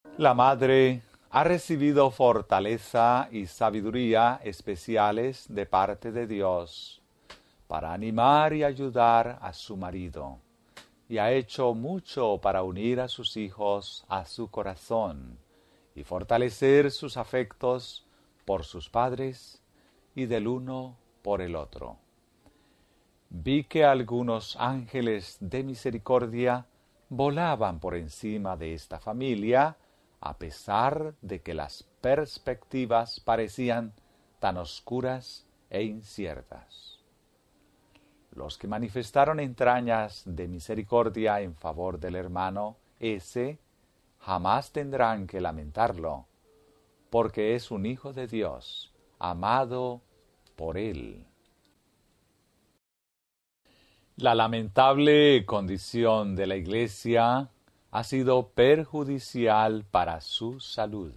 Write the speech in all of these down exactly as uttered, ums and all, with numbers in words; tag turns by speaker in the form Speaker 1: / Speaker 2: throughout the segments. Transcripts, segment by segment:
Speaker 1: La madre ha recibido fortaleza y sabiduría especiales de parte de Dios para animar y ayudar a su marido, y ha hecho mucho para unir a sus hijos a su corazón y fortalecer sus afectos por sus padres y del uno por el otro. Vi que algunos ángeles de misericordia volaban por encima de esta familia, a pesar de que las perspectivas parecían tan oscuras e inciertas. Los que manifestaron entrañas de misericordia en favor del hermano ese jamás tendrán que lamentarlo, porque es un hijo de Dios, amado por él. La lamentable condición de la Iglesia ha sido perjudicial para su salud.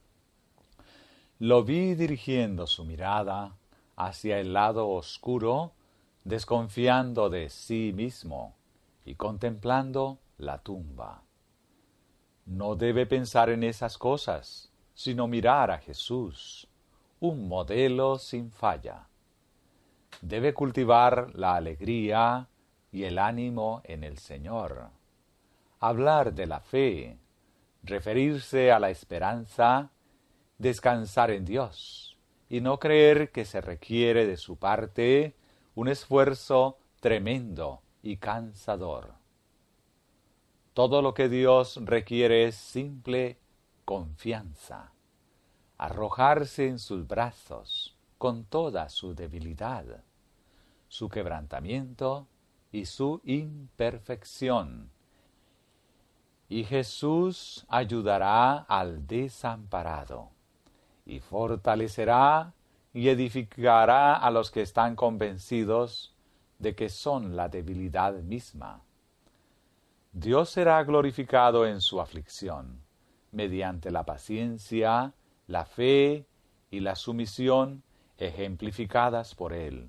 Speaker 1: Lo vi dirigiendo su mirada hacia el lado oscuro, desconfiando de sí mismo y contemplando la tumba. No debe pensar en esas cosas, sino mirar a Jesús, un modelo sin falla. Debe cultivar la alegría y el ánimo en el Señor, hablar de la fe, referirse a la esperanza, descansar en Dios, y no creer que se requiere de su parte un esfuerzo tremendo y cansador. Todo lo que Dios requiere es simple confianza, arrojarse en sus brazos con toda su debilidad, su quebrantamiento y su imperfección. Y Jesús ayudará al desamparado, y fortalecerá y edificará a los que están convencidos de que son la debilidad misma. Dios será glorificado en su aflicción, mediante la paciencia, la fe y la sumisión ejemplificadas por Él.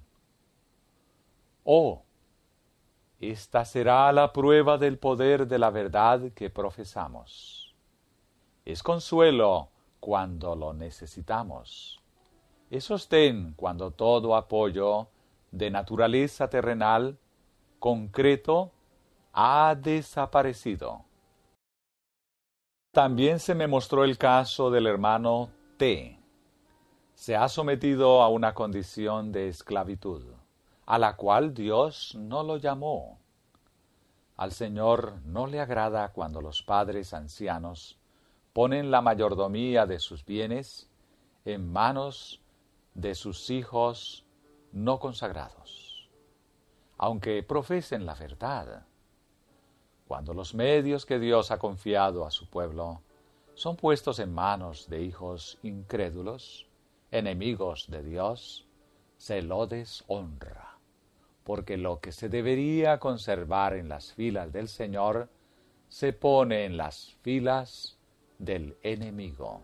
Speaker 1: Oh, esta será la prueba del poder de la verdad que profesamos. Es consuelo cuando lo necesitamos. Es sostén cuando todo apoyo de naturaleza terrenal, concreto, ha desaparecido. También se me mostró el caso del hermano T. Se ha sometido a una condición de esclavitud, a la cual Dios no lo llamó. Al Señor no le agrada cuando los padres ancianos ponen la mayordomía de sus bienes en manos de sus hijos no consagrados, aunque profesen la verdad. Cuando los medios que Dios ha confiado a su pueblo son puestos en manos de hijos incrédulos, enemigos de Dios, se lo deshonra, porque lo que se debería conservar en las filas del Señor se pone en las filas del enemigo.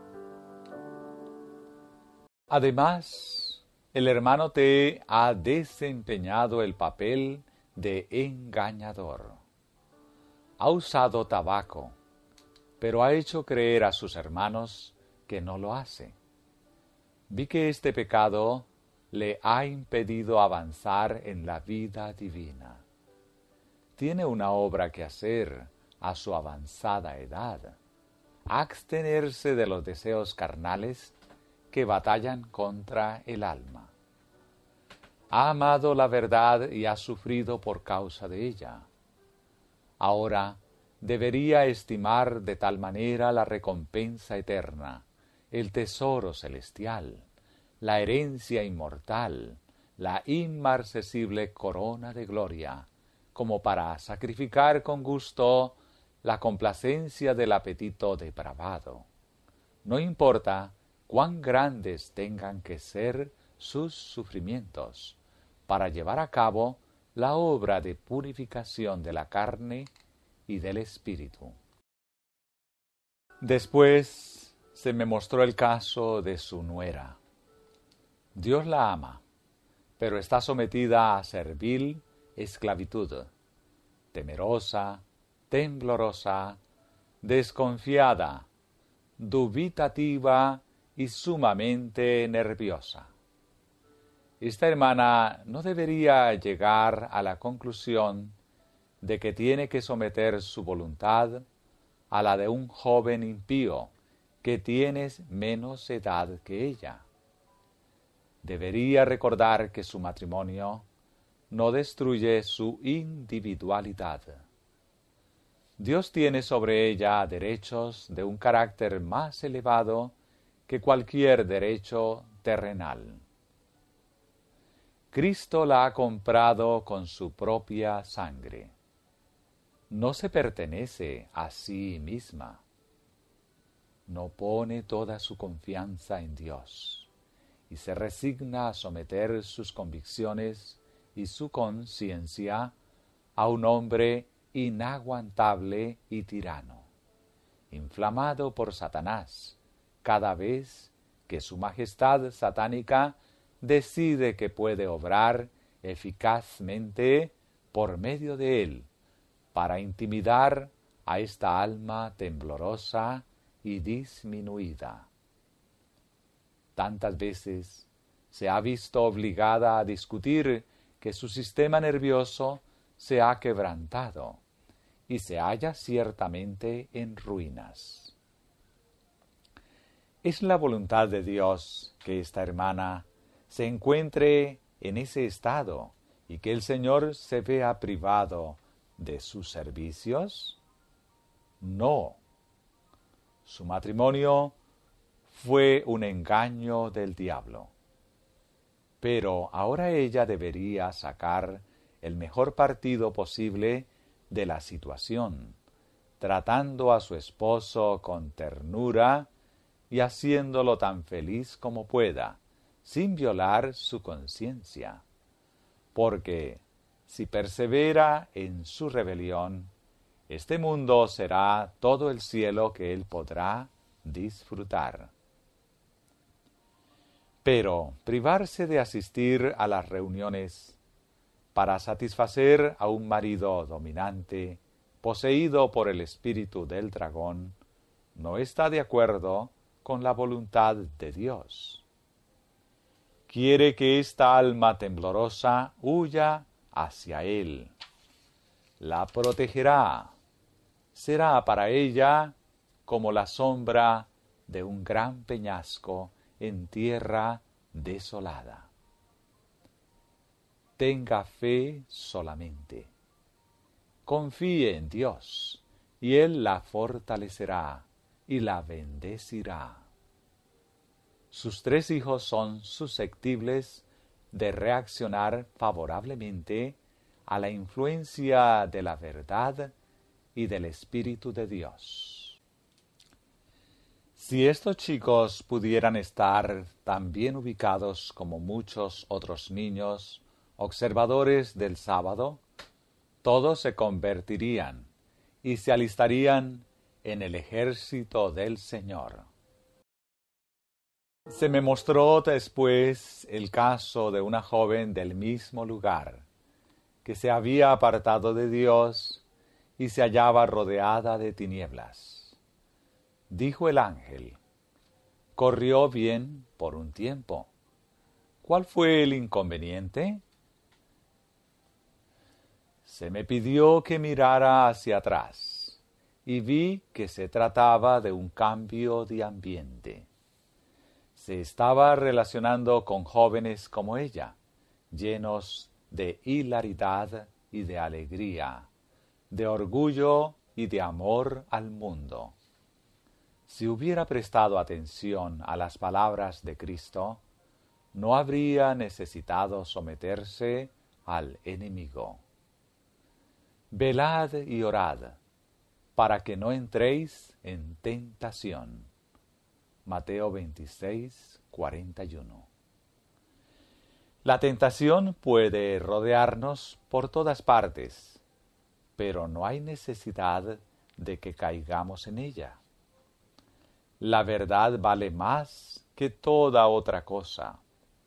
Speaker 1: Además, el hermano T ha desempeñado el papel de engañador. Ha usado tabaco, pero ha hecho creer a sus hermanos que no lo hace. Vi que este pecado le ha impedido avanzar en la vida divina. Tiene una obra que hacer a su avanzada edad: abstenerse de los deseos carnales que batallan contra el alma. Ha amado la verdad y ha sufrido por causa de ella. Ahora debería estimar de tal manera la recompensa eterna, el tesoro celestial, la herencia inmortal, la inmarcesible corona de gloria, como para sacrificar con gusto la complacencia del apetito depravado. No importa cuán grandes tengan que ser sus sufrimientos, para llevar a cabo la obra de purificación de la carne y del espíritu. Después se me mostró el caso de su nuera. Dios la ama, pero está sometida a servil esclavitud, temerosa, temblorosa, desconfiada, dubitativa y sumamente nerviosa. Esta hermana no debería llegar a la conclusión de que tiene que someter su voluntad a la de un joven impío que tiene menos edad que ella. Debería recordar que su matrimonio no destruye su individualidad. Dios tiene sobre ella derechos de un carácter más elevado que cualquier derecho terrenal. Cristo la ha comprado con su propia sangre. No se pertenece a sí misma. No pone toda su confianza en Dios y se resigna a someter sus convicciones y su conciencia a un hombre inaguantable y tirano, inflamado por Satanás, cada vez que su majestad satánica decide que puede obrar eficazmente por medio de él para intimidar a esta alma temblorosa y disminuida. Tantas veces se ha visto obligada a discutir que su sistema nervioso se ha quebrantado y se halla ciertamente en ruinas. Es la voluntad de Dios que esta hermana se encuentre en ese estado y que el Señor se vea privado de sus servicios? No. Su matrimonio fue un engaño del diablo. Pero ahora ella debería sacar el mejor partido posible de la situación, tratando a su esposo con ternura y haciéndolo tan feliz como pueda, sin violar su conciencia. Porque si persevera en su rebelión, este mundo será todo el cielo que él podrá disfrutar. Pero privarse de asistir a las reuniones para satisfacer a un marido dominante, poseído por el espíritu del dragón, no está de acuerdo con la voluntad de Dios. Quiere que esta alma temblorosa huya hacia él. La protegerá. Será para ella como la sombra de un gran peñasco en tierra desolada. Tenga fe solamente. Confíe en Dios, y Él la fortalecerá y la bendecirá. Sus tres hijos son susceptibles de reaccionar favorablemente a la influencia de la verdad y del Espíritu de Dios. Si estos chicos pudieran estar tan bien ubicados como muchos otros niños observadores del sábado, todos se convertirían y se alistarían en el ejército del Señor. Se me mostró después el caso de una joven del mismo lugar, que se había apartado de Dios y se hallaba rodeada de tinieblas. Dijo el ángel: corrió bien por un tiempo. ¿Cuál fue el inconveniente? Se me pidió que mirara hacia atrás y vi que se trataba de un cambio de ambiente. Se estaba relacionando con jóvenes como ella, llenos de hilaridad y de alegría, de orgullo y de amor al mundo. Si hubiera prestado atención a las palabras de Cristo, no habría necesitado someterse al enemigo. Velad y orad, para que no entréis en tentación. Mateo veintiséis, cuarenta y uno. La tentación puede rodearnos por todas partes, pero no hay necesidad de que caigamos en ella. La verdad vale más que toda otra cosa.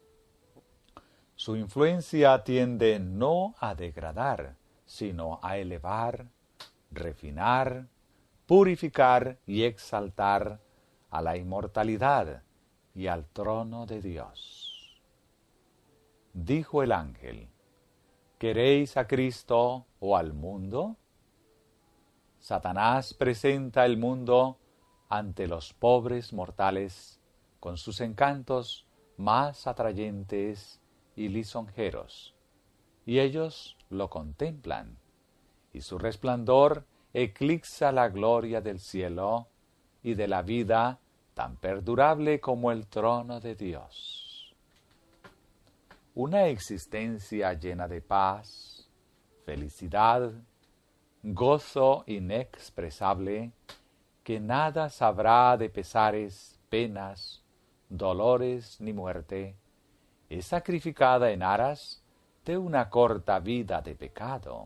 Speaker 1: Su influencia tiende no a degradar, sino a elevar, refinar, purificar y exaltar a la inmortalidad y al trono de Dios. Dijo el ángel: ¿Queréis a Cristo o al mundo? Satanás presenta el mundo ante los pobres mortales con sus encantos más atrayentes y lisonjeros, y ellos lo contemplan, y su resplandor eclipsa la gloria del cielo y de la vida tan perdurable como el trono de Dios. Una existencia llena de paz, felicidad, gozo inexpresable, que nada sabrá de pesares, penas, dolores ni muerte, es sacrificada en aras de una corta vida de pecado.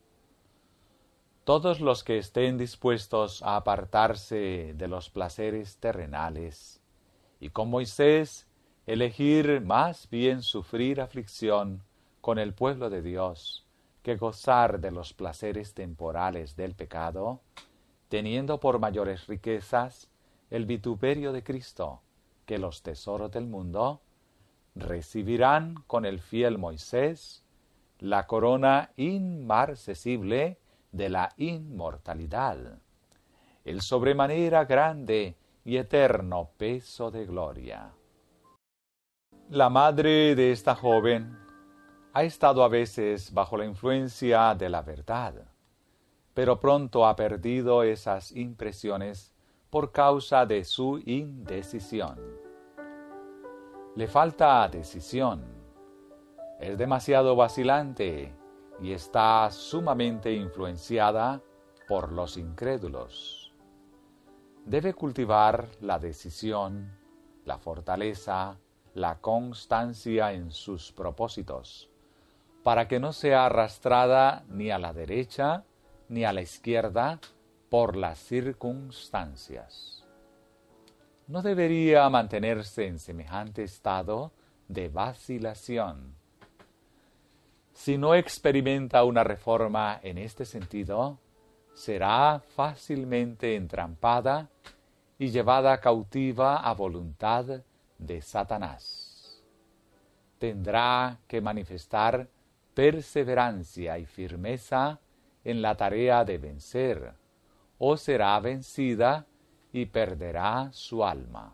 Speaker 1: Todos los que estén dispuestos a apartarse de los placeres terrenales y con Moisés elegir más bien sufrir aflicción con el pueblo de Dios que gozar de los placeres temporales del pecado, teniendo por mayores riquezas el vituperio de Cristo que los tesoros del mundo, recibirán con el fiel Moisés la corona inmarcesible de la inmortalidad, el sobremanera grande y eterno peso de gloria. La madre de esta joven ha estado a veces bajo la influencia de la verdad, pero pronto ha perdido esas impresiones por causa de su indecisión. Le falta decisión, es demasiado vacilante y está sumamente influenciada por los incrédulos. Debe cultivar la decisión, la fortaleza, la constancia en sus propósitos, para que no sea arrastrada ni a la derecha ni a la izquierda por las circunstancias. No debería mantenerse en semejante estado de vacilación. Si no experimenta una reforma en este sentido, será fácilmente entrampada y llevada cautiva a voluntad de Satanás. Tendrá que manifestar perseverancia y firmeza en la tarea de vencer, o será vencida y perderá su alma.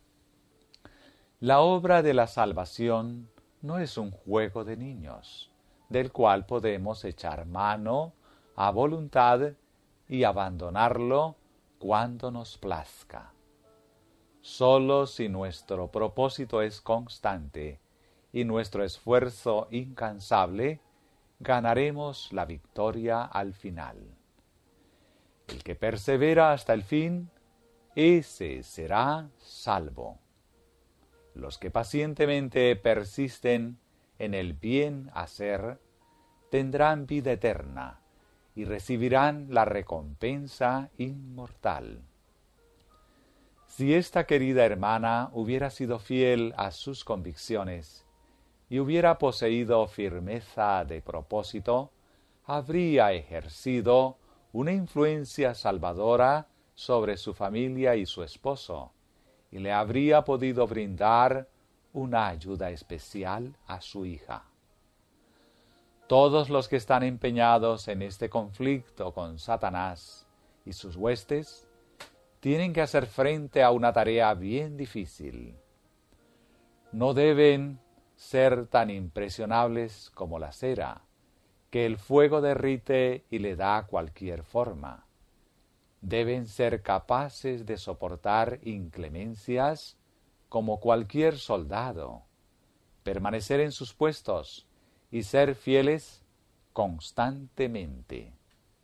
Speaker 1: La obra de la salvación no es un juego de niños, del cual podemos echar mano a voluntad y abandonarlo cuando nos plazca. Solo si nuestro propósito es constante y nuestro esfuerzo incansable, ganaremos la victoria al final. El que persevera hasta el fin, ese será salvo. Los que pacientemente persisten en el bien hacer, tendrán vida eterna y recibirán la recompensa inmortal. Si esta querida hermana hubiera sido fiel a sus convicciones y hubiera poseído firmeza de propósito, habría ejercido una influencia salvadora sobre su familia y su esposo, y le habría podido brindar una ayuda especial a su hija. Todos los que están empeñados en este conflicto con Satanás y sus huestes tienen que hacer frente a una tarea bien difícil. No deben ser tan impresionables como la cera, que el fuego derrite y le da cualquier forma. Deben ser capaces de soportar inclemencias como cualquier soldado, permanecer en sus puestos y ser fieles constantemente.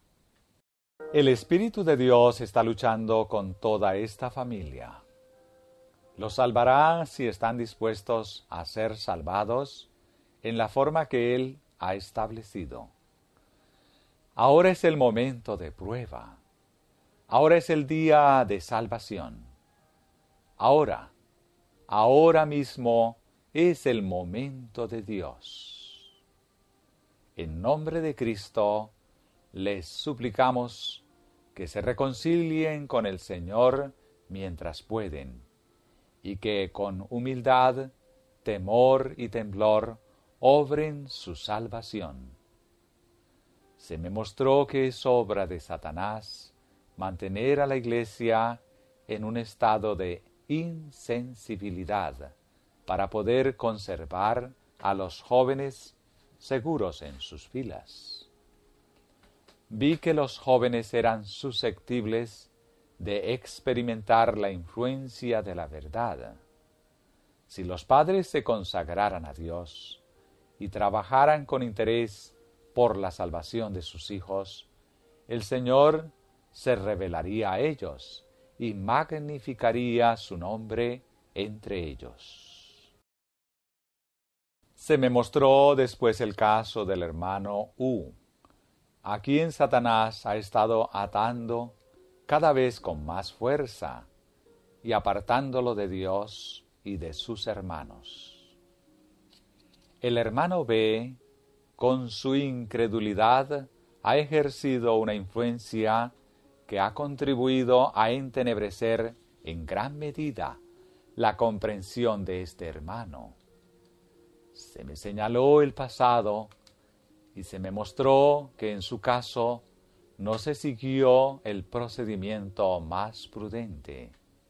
Speaker 1: El Espíritu de Dios está luchando con toda esta familia. Los salvará si están dispuestos a ser salvados en la forma que Él ha establecido. Ahora es el momento de prueba. Ahora es el día de salvación. Ahora, ahora mismo es el momento de Dios. En nombre de Cristo, les suplicamos que se reconcilien con el Señor mientras pueden, y que con humildad, temor y temblor obren su salvación. Se me mostró que es obra de Satanás mantener a la Iglesia en un estado de insensibilidad para poder conservar a los jóvenes seguros en sus filas. Vi que los jóvenes eran susceptibles de experimentar la influencia de la verdad. Si los padres se consagraran a Dios y trabajaran con interés por la salvación de sus hijos, el Señor se revelaría a ellos y magnificaría su nombre entre ellos. Se me mostró después el caso del hermano U, a quien Satanás ha estado atando cada vez con más fuerza y apartándolo de Dios y de sus hermanos. El hermano B, con su incredulidad, ha ejercido una influencia que ha contribuido a entenebrecer en gran medida la comprensión de este hermano. Se me señaló el pasado y se me mostró que en su caso no se siguió el procedimiento más prudente.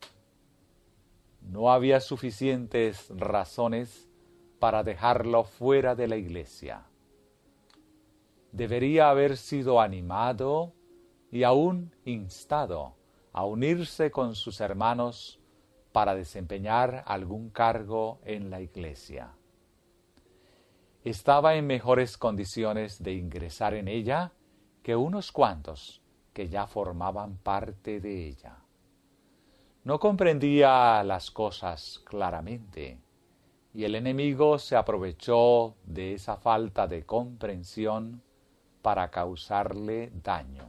Speaker 1: No había suficientes razones para dejarlo fuera de la Iglesia. Debería haber sido animado y aún instado a unirse con sus hermanos para desempeñar algún cargo en la Iglesia. Estaba en mejores condiciones de ingresar en ella que unos cuantos que ya formaban parte de ella. No comprendía las cosas claramente, y el enemigo se aprovechó de esa falta de comprensión para causarle daño.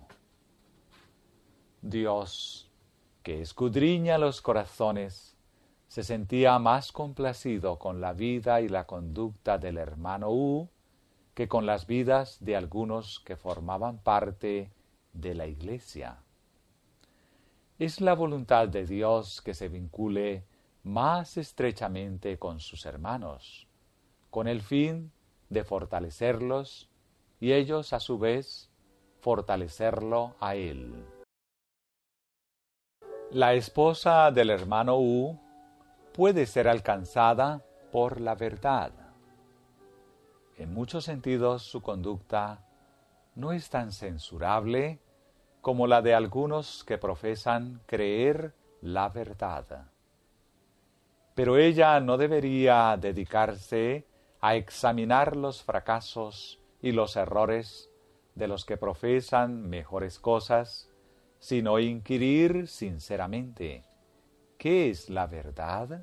Speaker 1: Dios, que escudriña los corazones, se sentía más complacido con la vida y la conducta del hermano U que con las vidas de algunos que formaban parte de la Iglesia. Es la voluntad de Dios que se vincule más estrechamente con sus hermanos, con el fin de fortalecerlos y ellos a su vez fortalecerlo a él. La esposa del hermano U puede ser alcanzada por la verdad. En muchos sentidos su conducta no es tan censurable como la de algunos que profesan creer la verdad. Pero ella no debería dedicarse a examinar los fracasos y los errores de los que profesan mejores cosas, sino inquirir sinceramente, ¿qué es la verdad?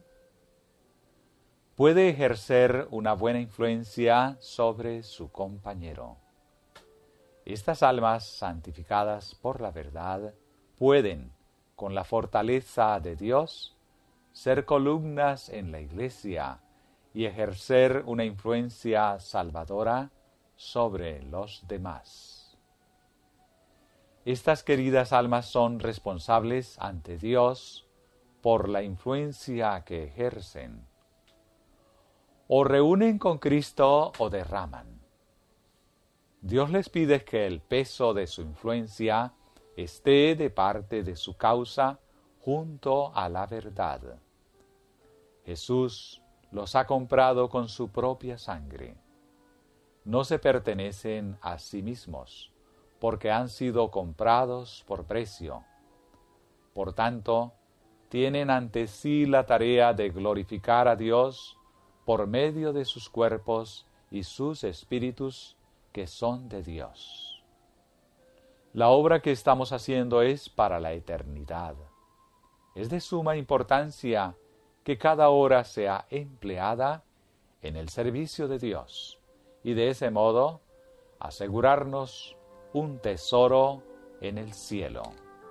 Speaker 1: Puede ejercer una buena influencia sobre su compañero. Estas almas santificadas por la verdad pueden, con la fortaleza de Dios, ser columnas en la Iglesia y ejercer una influencia salvadora sobre los demás. Estas queridas almas son responsables ante Dios por la influencia que ejercen. O reúnen con Cristo o derraman. Dios les pide que el peso de su influencia esté de parte de su causa junto a la verdad. Jesús los ha comprado con su propia sangre. No se pertenecen a sí mismos, porque han sido comprados por precio. Por tanto, tienen ante sí la tarea de glorificar a Dios por medio de sus cuerpos y sus espíritus que son de Dios. La obra que estamos haciendo es para la eternidad. Es de suma importancia que cada hora sea empleada en el servicio de Dios y de ese modo asegurarnos un tesoro en el cielo.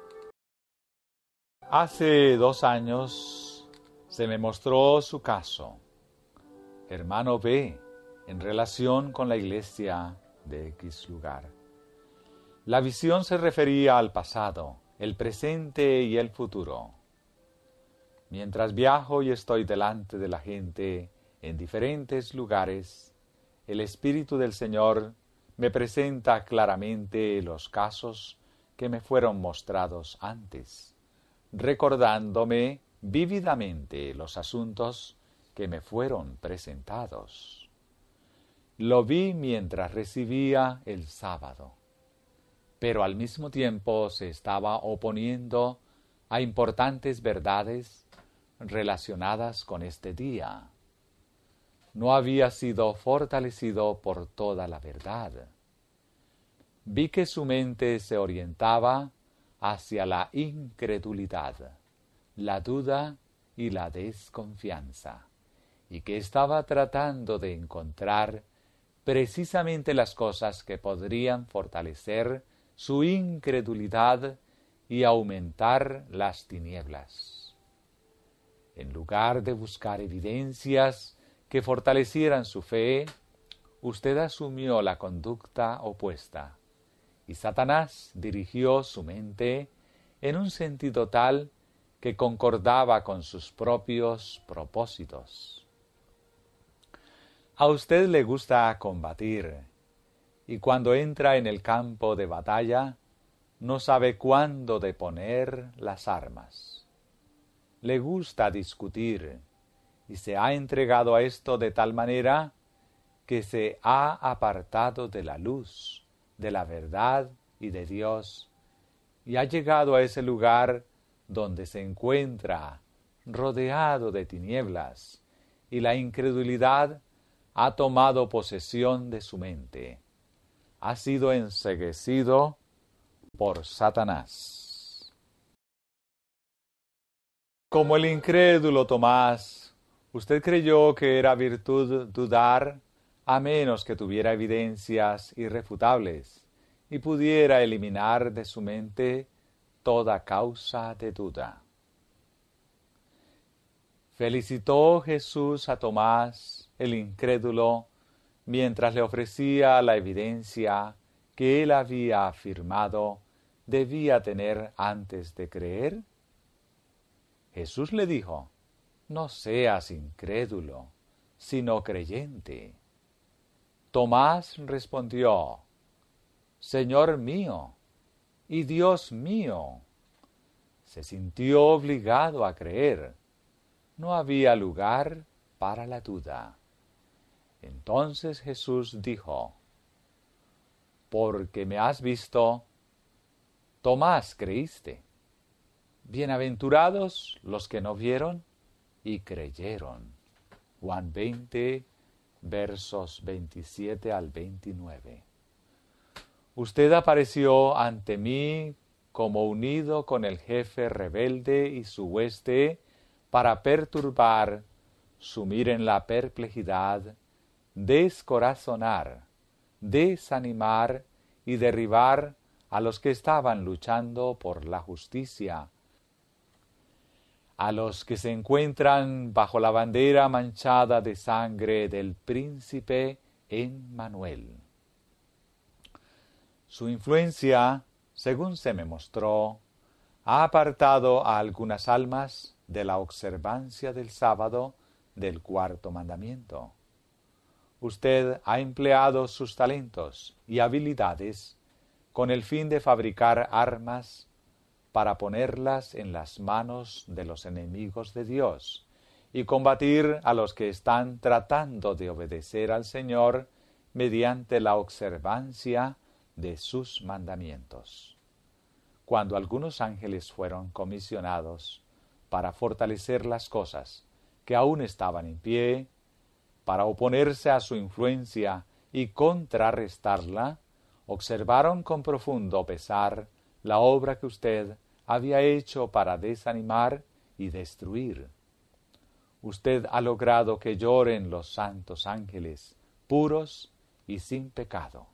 Speaker 1: Hace dos años se me mostró su caso, hermano B, en relación con la iglesia de X lugar. La visión se refería al pasado, el presente y el futuro. Mientras viajo y estoy delante de la gente en diferentes lugares, el Espíritu del Señor me presenta claramente los casos que me fueron mostrados antes, recordándome vívidamente los asuntos que me fueron presentados. Lo vi mientras recibía el sábado, pero al mismo tiempo se estaba oponiendo a importantes verdades relacionadas con este día. No había sido fortalecido por toda la verdad. Vi que su mente se orientaba hacia la incredulidad, la duda y la desconfianza, y que estaba tratando de encontrar precisamente las cosas que podrían fortalecer su incredulidad y aumentar las tinieblas. En lugar de buscar evidencias que fortalecieran su fe, usted asumió la conducta opuesta, y Satanás dirigió su mente en un sentido tal que concordaba con sus propios propósitos. A usted le gusta combatir, y cuando entra en el campo de batalla, no sabe cuándo deponer las armas. Le gusta discutir, y se ha entregado a esto de tal manera que se ha apartado de la luz, de la verdad y de Dios, y ha llegado a ese lugar donde se encuentra rodeado de tinieblas, y la incredulidad ha tomado posesión de su mente. Ha sido enceguecido por Satanás. Como el incrédulo Tomás, usted creyó que era virtud dudar a menos que tuviera evidencias irrefutables y pudiera eliminar de su mente toda causa de duda. Felicitó Jesús a Tomás, el incrédulo, mientras le ofrecía la evidencia que él había afirmado debía tener antes de creer. Jesús le dijo: no seas incrédulo, sino creyente. Tomás respondió: Señor mío y Dios mío. Se sintió obligado a creer. No había lugar para la duda. Entonces Jesús dijo: porque me has visto, Tomás, creíste. Bienaventurados los que no vieron y creyeron. Juan veinte, versos veintisiete al veintinueve. Usted apareció ante mí como unido con el jefe rebelde y su hueste para perturbar, sumir en la perplejidad, descorazonar, desanimar y derribar a los que estaban luchando por la justicia, a los que se encuentran bajo la bandera manchada de sangre del príncipe Emmanuel. Su influencia, según se me mostró, ha apartado a algunas almas de la observancia del sábado del cuarto mandamiento. Usted ha empleado sus talentos y habilidades con el fin de fabricar armas para ponerlas en las manos de los enemigos de Dios y combatir a los que están tratando de obedecer al Señor mediante la observancia de sus mandamientos. Cuando algunos ángeles fueron comisionados para fortalecer las cosas que aún estaban en pie, para oponerse a su influencia y contrarrestarla, observaron con profundo pesar la obra que usted había hecho para desanimar y destruir. Usted ha logrado que lloren los santos ángeles, puros y sin pecado.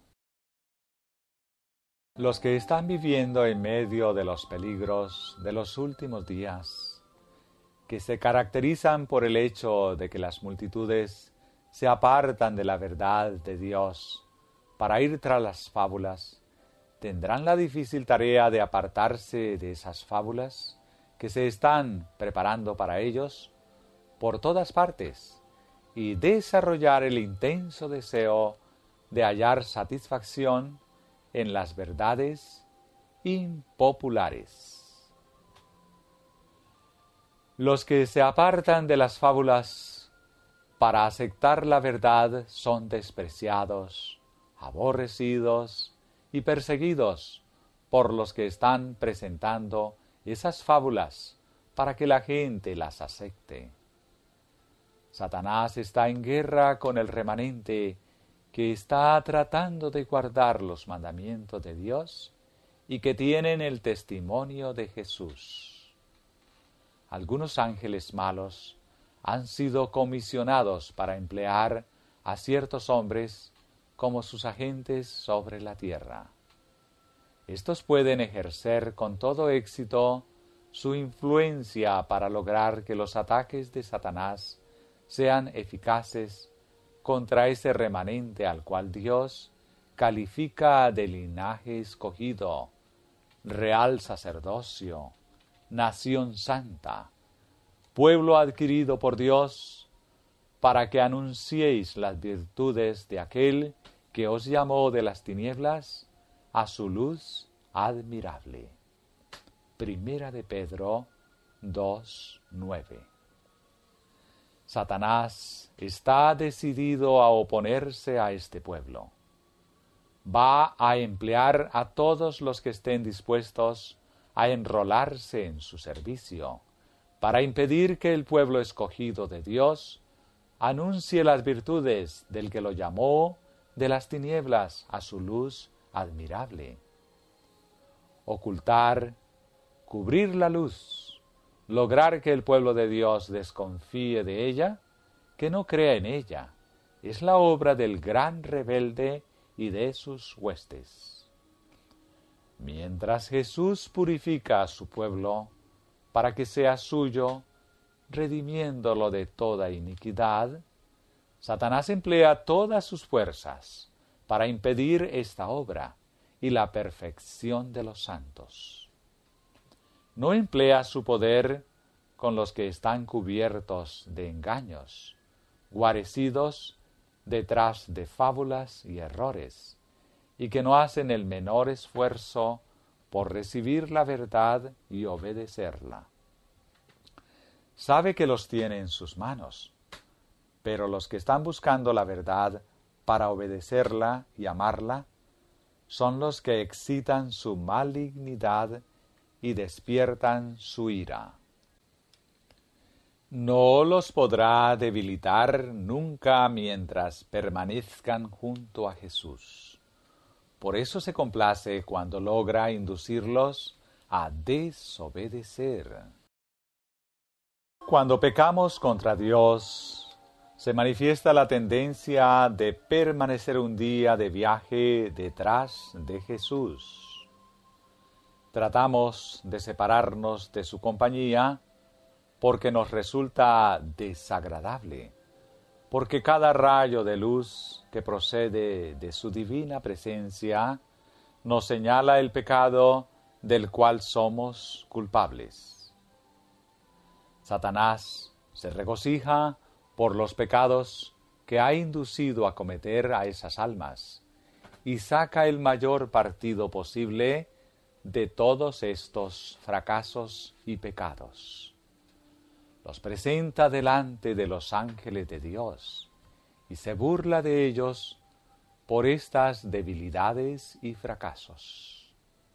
Speaker 1: Los que están viviendo en medio de los peligros de los últimos días, que se caracterizan por el hecho de que las multitudes se apartan de la verdad de Dios para ir tras las fábulas, tendrán la difícil tarea de apartarse de esas fábulas que se están preparando para ellos por todas partes y desarrollar el intenso deseo de hallar satisfacción en las verdades impopulares. Los que se apartan de las fábulas para aceptar la verdad son despreciados, aborrecidos y perseguidos por los que están presentando esas fábulas para que la gente las acepte. Satanás está en guerra con el remanente que está tratando de guardar los mandamientos de Dios y que tienen el testimonio de Jesús. Algunos ángeles malos han sido comisionados para emplear a ciertos hombres como sus agentes sobre la tierra. Estos pueden ejercer con todo éxito su influencia para lograr que los ataques de Satanás sean eficaces contra ese remanente al cual Dios califica de linaje escogido, real sacerdocio, nación santa, pueblo adquirido por Dios, para que anunciéis las virtudes de aquel que os llamó de las tinieblas a su luz admirable. Primera de Pedro dos, nueve. Satanás está decidido a oponerse a este pueblo. Va a emplear a todos los que estén dispuestos a enrolarse en su servicio, para impedir que el pueblo escogido de Dios anuncie las virtudes del que lo llamó de las tinieblas a su luz admirable. Ocultar, cubrir la luz, lograr que el pueblo de Dios desconfíe de ella, que no crea en ella, es la obra del gran rebelde y de sus huestes. Mientras Jesús purifica a su pueblo para que sea suyo, redimiéndolo de toda iniquidad, Satanás emplea todas sus fuerzas para impedir esta obra y la perfección de los santos. No emplea su poder con los que están cubiertos de engaños, guarecidos detrás de fábulas y errores, y que no hacen el menor esfuerzo por recibir la verdad y obedecerla. Sabe que los tiene en sus manos, pero los que están buscando la verdad para obedecerla y amarla son los que excitan su malignidad y despiertan su ira. No los podrá debilitar nunca mientras permanezcan junto a Jesús. Por eso se complace cuando logra inducirlos a desobedecer. Cuando pecamos contra Dios, se manifiesta la tendencia de permanecer un día de viaje detrás de Jesús. Tratamos de separarnos de su compañía porque nos resulta desagradable, porque cada rayo de luz que procede de su divina presencia nos señala el pecado del cual somos culpables. Satanás se regocija por los pecados que ha inducido a cometer a esas almas y saca el mayor partido posible de todos estos fracasos y pecados. Los presenta delante de los ángeles de Dios y se burla de ellos por estas debilidades y fracasos.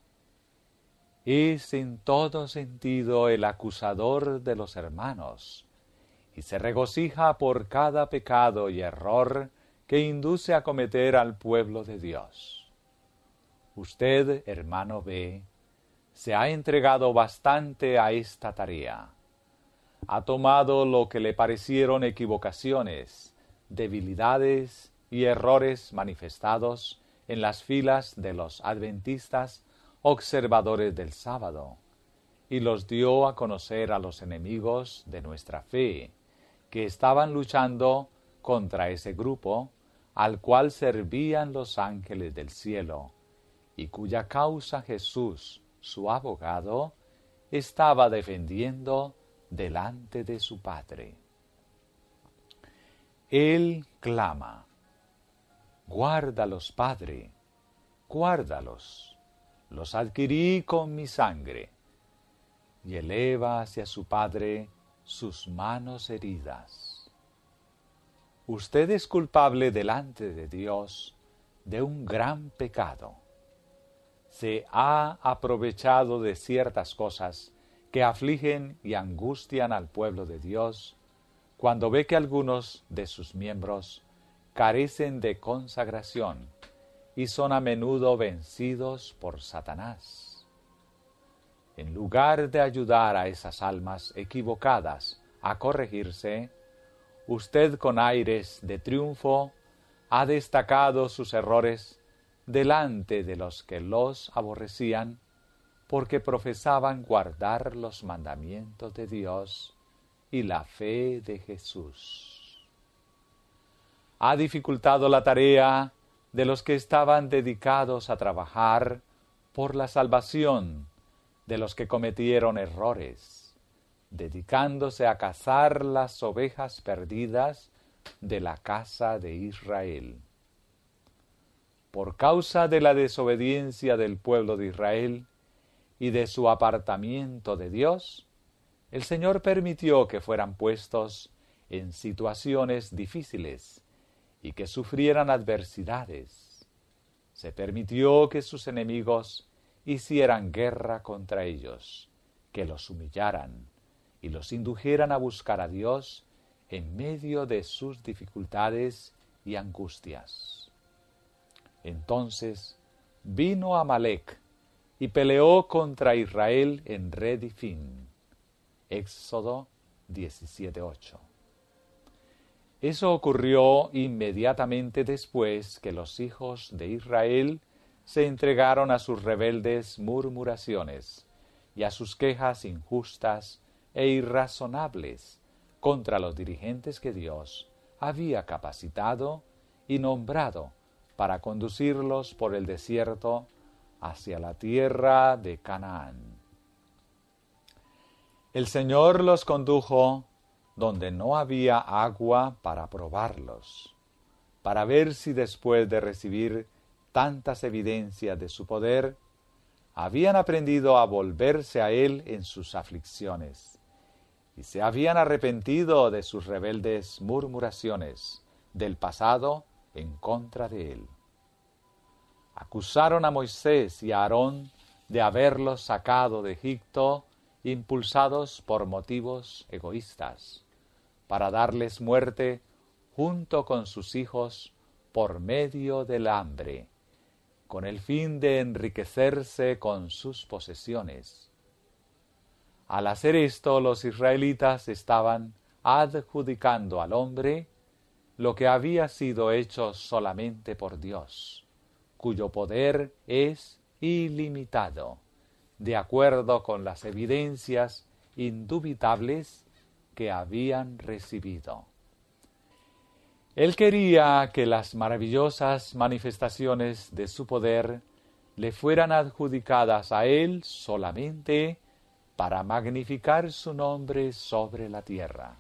Speaker 1: Es en todo sentido el acusador de los hermanos y se regocija por cada pecado y error que induce a cometer al pueblo de Dios. Usted, hermano B, se ha entregado bastante a esta tarea. Ha tomado lo que le parecieron equivocaciones, debilidades y errores manifestados en las filas de los adventistas observadores del sábado, y los dio a conocer a los enemigos de nuestra fe, que estaban luchando contra ese grupo al cual servían los ángeles del cielo, y cuya causa Jesús, su abogado, estaba defendiendo delante de su Padre. Él clama: guárdalos, Padre, guárdalos, los adquirí con mi sangre, y eleva hacia su Padre sus manos heridas. Usted es culpable delante de Dios de un gran pecado. Se ha aprovechado de ciertas cosas que afligen y angustian al pueblo de Dios cuando ve que algunos de sus miembros carecen de consagración y son a menudo vencidos por Satanás. En lugar de ayudar a esas almas equivocadas a corregirse, usted con aires de triunfo ha destacado sus errores delante de los que los aborrecían porque profesaban guardar los mandamientos de Dios y la fe de Jesús. Ha dificultado la tarea de los que estaban dedicados a trabajar por la salvación de los que cometieron errores, dedicándose a cazar las ovejas perdidas de la casa de Israel. Por causa de la desobediencia del pueblo de Israel y de su apartamiento de Dios, el Señor permitió que fueran puestos en situaciones difíciles y que sufrieran adversidades. Se permitió que sus enemigos hicieran guerra contra ellos, que los humillaran y los indujeran a buscar a Dios en medio de sus dificultades y angustias. Entonces vino Amalec y peleó contra Israel en Redifim. Éxodo diecisiete ocho. Eso ocurrió inmediatamente después que los hijos de Israel se entregaron a sus rebeldes murmuraciones y a sus quejas injustas e irrazonables contra los dirigentes que Dios había capacitado y nombrado para conducirlos por el desierto hacia la tierra de Canaán. El Señor los condujo donde no había agua para probarlos, para ver si después de recibir tantas evidencias de su poder, habían aprendido a volverse a Él en sus aflicciones, y se habían arrepentido de sus rebeldes murmuraciones del pasado en contra de Él. Acusaron a Moisés y a Aarón de haberlos sacado de Egipto impulsados por motivos egoístas, para darles muerte junto con sus hijos por medio del hambre, con el fin de enriquecerse con sus posesiones. Al hacer esto, los israelitas estaban adjudicando al hombre lo que había sido hecho solamente por Dios, cuyo poder es ilimitado, de acuerdo con las evidencias indubitables que habían recibido. Él quería que las maravillosas manifestaciones de su poder le fueran adjudicadas a él solamente para magnificar su nombre sobre la tierra.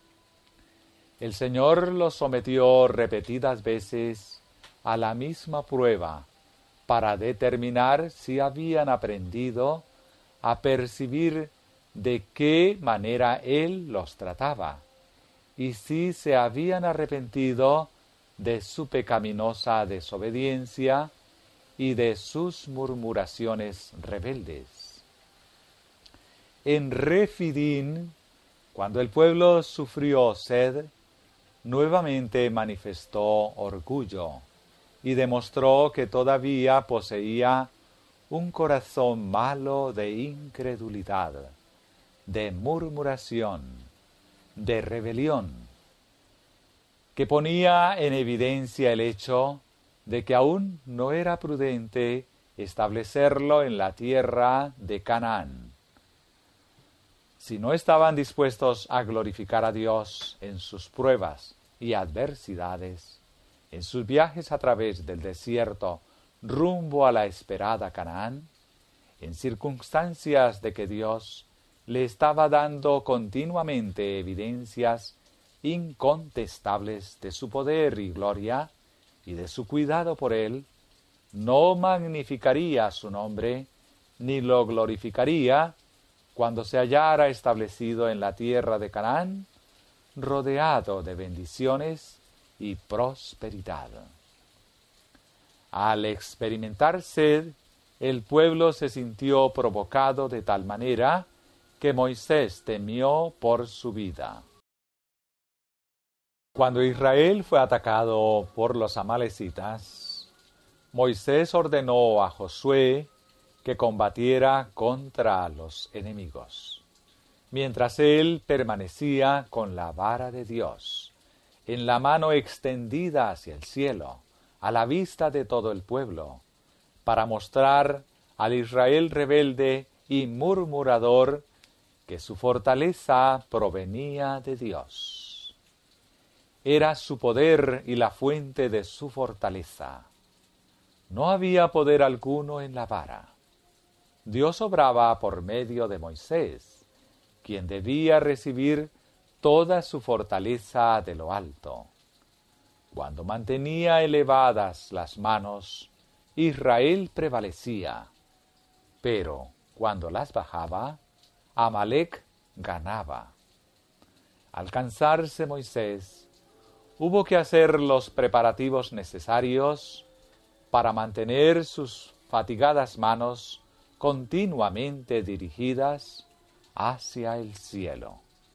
Speaker 1: El Señor los sometió repetidas veces a la misma prueba para determinar si habían aprendido a percibir de qué manera Él los trataba y si se habían arrepentido de su pecaminosa desobediencia y de sus murmuraciones rebeldes. En Refidín, cuando el pueblo sufrió sed, nuevamente manifestó orgullo y demostró que todavía poseía un corazón malo de incredulidad, de murmuración, de rebelión, que ponía en evidencia el hecho de que aún no era prudente establecerlo en la tierra de Canaán. Si no estaban dispuestos a glorificar a Dios en sus pruebas y adversidades, en sus viajes a través del desierto rumbo a la esperada Canaán, en circunstancias de que Dios le estaba dando continuamente evidencias incontestables de su poder y gloria y de su cuidado por él, no magnificaría su nombre ni lo glorificaría cuando se hallara establecido en la tierra de Canaán, rodeado de bendiciones y prosperidad. Al experimentar sed, el pueblo se sintió provocado de tal manera que Moisés temió por su vida. Cuando Israel fue atacado por los amalecitas, Moisés ordenó a Josué que combatiera contra los enemigos, mientras él permanecía con la vara de Dios en la mano extendida hacia el cielo, a la vista de todo el pueblo, para mostrar al Israel rebelde y murmurador que su fortaleza provenía de Dios. Era su poder y la fuente de su fortaleza. No había poder alguno en la vara. Dios obraba por medio de Moisés, quien debía recibir toda su fortaleza de lo alto. Cuando mantenía elevadas las manos, Israel prevalecía, pero cuando las bajaba, Amalec ganaba. Al cansarse Moisés, hubo que hacer los preparativos necesarios para mantener sus fatigadas manos continuamente dirigidas hacia el cielo.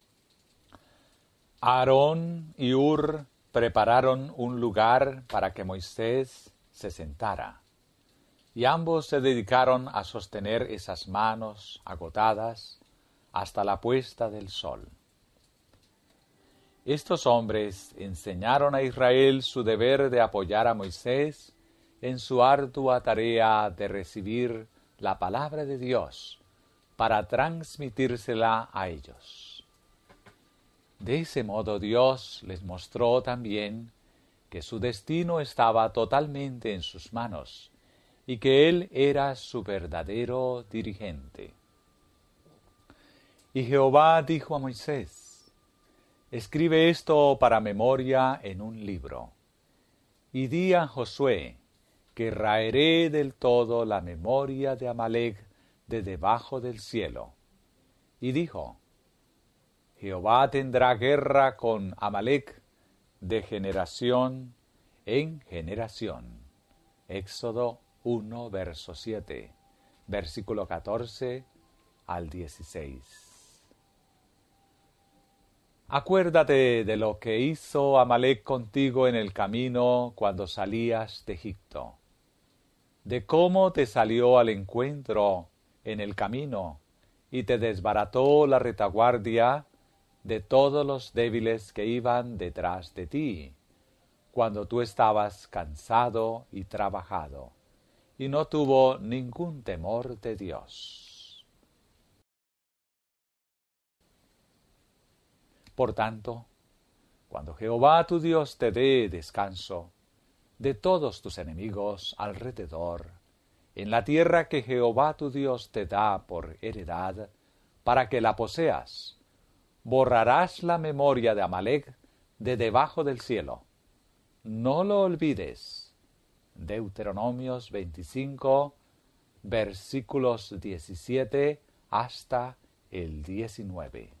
Speaker 1: Aarón y Hur prepararon un lugar para que Moisés se sentara, y ambos se dedicaron a sostener esas manos agotadas hasta la puesta del sol. Estos hombres enseñaron a Israel su deber de apoyar a Moisés en su ardua tarea de recibir la palabra de Dios para transmitírsela a ellos. De ese modo Dios les mostró también que su destino estaba totalmente en sus manos y que Él era su verdadero dirigente. Y Jehová dijo a Moisés: escribe esto para memoria en un libro, y di a Josué que raeré del todo la memoria de Amalec de debajo del cielo. Y dijo: Jehová tendrá guerra con Amalec de generación en generación. Éxodo uno, verso siete, versículo catorce al dieciséis. Acuérdate de lo que hizo Amalec contigo en el camino cuando salías de Egipto, de cómo te salió al encuentro en el camino y te desbarató la retaguardia de todos los débiles que iban detrás de ti, cuando tú estabas cansado y trabajado, y no tuvo ningún temor de Dios. Por tanto, cuando Jehová tu Dios te dé descanso de todos tus enemigos alrededor, en la tierra que Jehová tu Dios te da por heredad, para que la poseas, borrarás la memoria de Amalec de debajo del cielo. No lo olvides. Deuteronomios veinticinco, versículos diecisiete hasta el diecinueve.